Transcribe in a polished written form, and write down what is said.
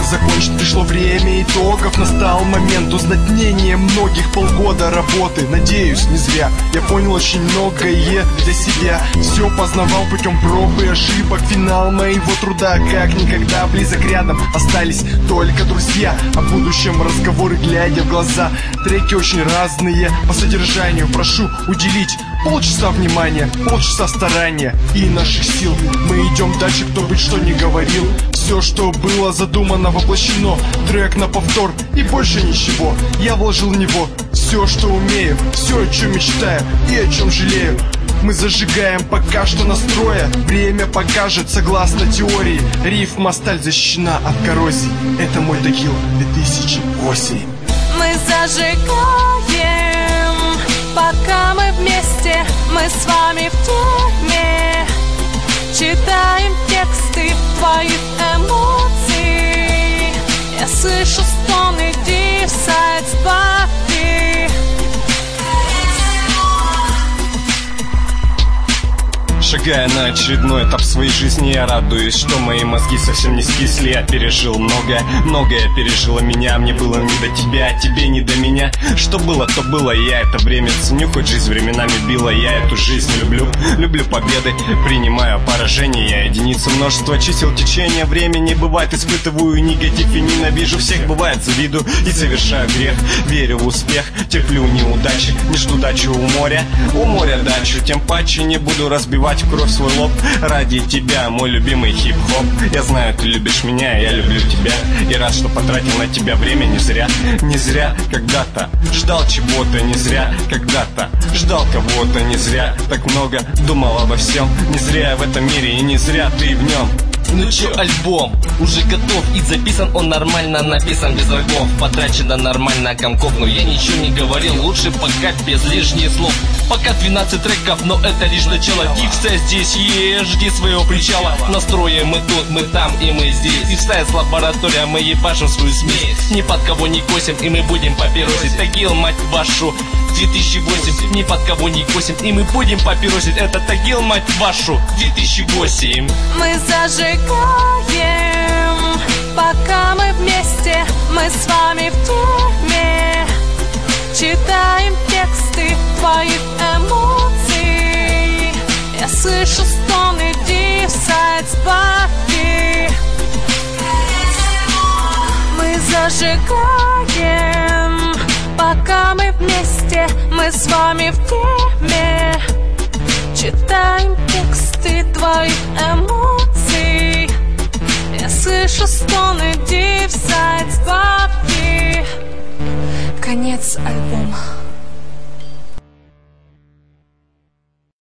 закончить пришло время итогов. Настал момент узнать мнение многих. Полгода работы, надеюсь, не зря. Я понял очень многое для себя. Все познавал путем проб и ошибок. Финал моего труда как никогда близок рядом. Остались только друзья. О будущем разговоры, глядя в глаза. Треки очень разные по содержанию. Прошу уделить полчаса внимания, полчаса старания и наших сил. Мы идем дальше, кто бы что ни говорил. Все, что было задумано, воплощено. Трек на повтор и больше ничего. Я вложил в него все, что умею, все, о чем мечтаю и о чем жалею. Мы зажигаем пока что настроя. Время покажет, согласно теории. Рифма сталь защищена от коррозии. Это мой Тагил 2008. Мы зажигаем, пока мы вместе. Мы с вами в теме. Читаем тексты твоих эмоций. Я слышу стоны дивсайд с бабки. Шагая на очередной этап своей жизни, я радуюсь, что мои мозги совсем не скисли. Я пережил многое, многое пережило меня. Мне было не до тебя, тебе не до меня. Что было, то было, я это время ценю. Хоть жизнь временами била, я эту жизнь люблю. Люблю победы, принимаю поражения. Я единица множества чисел течения времени. Бывает, испытываю негатив и ненавижу всех. Бывает, завидую и совершаю грех. Верю в успех, терплю неудачи. Не жду дачу у моря дачу. Тем паче не буду разбивать в кровь свой лоб ради тебя, мой любимый хип-хоп. Я знаю, ты любишь меня, я люблю тебя. И рад, что потратил на тебя время не зря. Не зря когда-то ждал чего-то, не зря когда-то ждал кого-то, не зря так много думал обо всем. Не зря я в этом мире и не зря ты в нем. Ну чё, альбом уже готов и записан он нормально, написан без врагов. Потрачено нормально комков, но я ничего не говорил. Лучше пока без лишних слов. Пока 12 треков, но это лишь начало. Дикция здесь есть, жди своего причала. Настроим мы тут, мы там и мы здесь. И в лаборатория, мы ебашим свою смесь. Ни под кого не косим и мы будем папиросить. Тагил, мать вашу, 2008. Ни под кого не косим и мы будем папиросить. Это Тагил, мать вашу, 2008. Мы зажигаем, пока мы вместе. Мы с вами в теме. Читаем тексты твоих эмоций. Я слышу стоны дивсайд с бабки. Мы зажигаем, пока мы вместе. Мы с вами в теме. Читаем тексты твоих эмоций. Я слышу стоны дивсайд с бабки. Конец альбома.